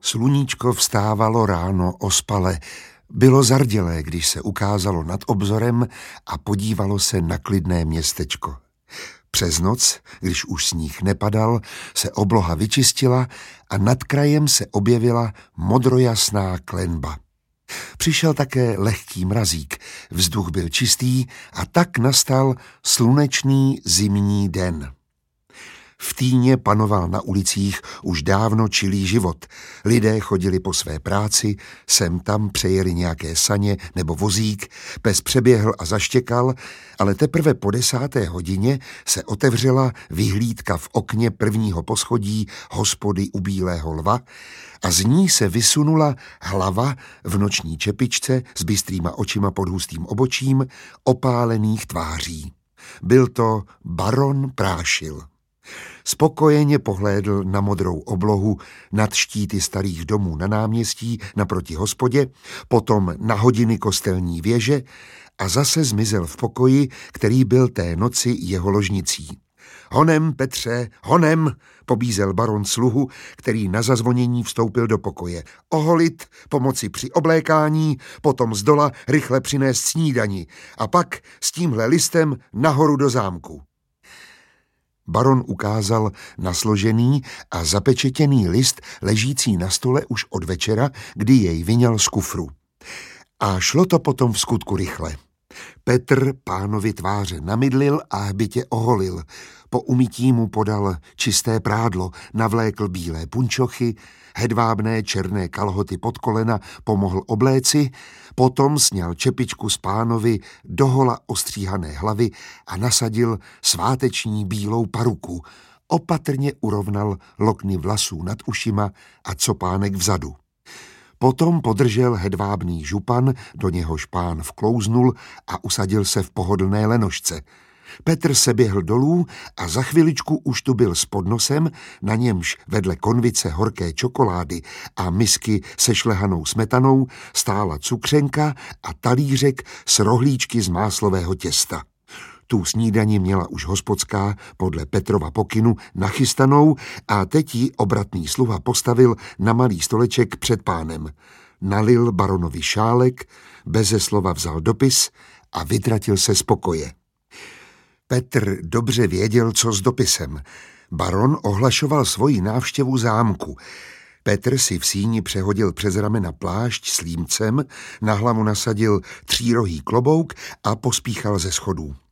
Sluníčko vstávalo ráno ospale. Bylo zardělé, když se ukázalo nad obzorem a podívalo se na klidné městečko. Přes noc, když už sníh nepadal, se obloha vyčistila a nad krajem se objevila modrojasná klenba. Přišel také lehký mrazík, vzduch byl čistý a tak nastal slunečný zimní den. V Týně panoval na ulicích už dávno čilý život. Lidé chodili po své práci, sem tam přejeli nějaké saně nebo vozík, pes přeběhl a zaštěkal, ale teprve po 10. hodině se otevřela vyhlídka v okně prvního poschodí hospody u Bílého lva a z ní se vysunula hlava v noční čepičce s bystrýma očima pod hustým obočím, opálených tváří. Byl to baron Prášil. Spokojeně pohlédl na modrou oblohu nad štíty starých domů na náměstí naproti hospodě, potom na hodiny kostelní věže a zase zmizel v pokoji, který byl té noci jeho ložnicí. Honem, Petře, honem, pobízel baron sluhu, který na zazvonění vstoupil do pokoje. Oholit, pomoci při oblékání, potom zdola rychle přinést snídani a pak s tímhle listem nahoru do zámku. Baron ukázal na složený a zapečetěný list ležící na stole už od večera, kdy jej vyňal z kufru. A šlo to potom v skutku rychle. Petr pánovi tváře namydlil a hbitě oholil. Po umytí mu podal čisté prádlo, navlékl bílé punčochy, hedvábné černé kalhoty pod kolena pomohl obléci, potom sněl čepičku z pánovi dohola ostříhané hlavy a nasadil sváteční bílou paruku. Opatrně urovnal lokny vlasů nad ušima a copánek vzadu. Potom podržel hedvábný župan, do něhož pán vklouznul a usadil se v pohodlné lenošce. Petr se běhl dolů a za chviličku už tu byl s podnosem, na němž vedle konvice horké čokolády a misky se šlehanou smetanou stála cukřenka a talířek s rohlíčky z máslového těsta. Tu snídani měla už hospodská podle Petrova pokynu nachystanou a teď ji obratný sluha postavil na malý stoleček před pánem. Nalil baronovi šálek, beze slova vzal dopis a vytratil se z pokoje. Petr dobře věděl, co s dopisem. Baron ohlašoval svoji návštěvu zámku. Petr si v síni přehodil přes ramena plášť s límcem, na hlavu nasadil třírohý klobouk a pospíchal ze schodů.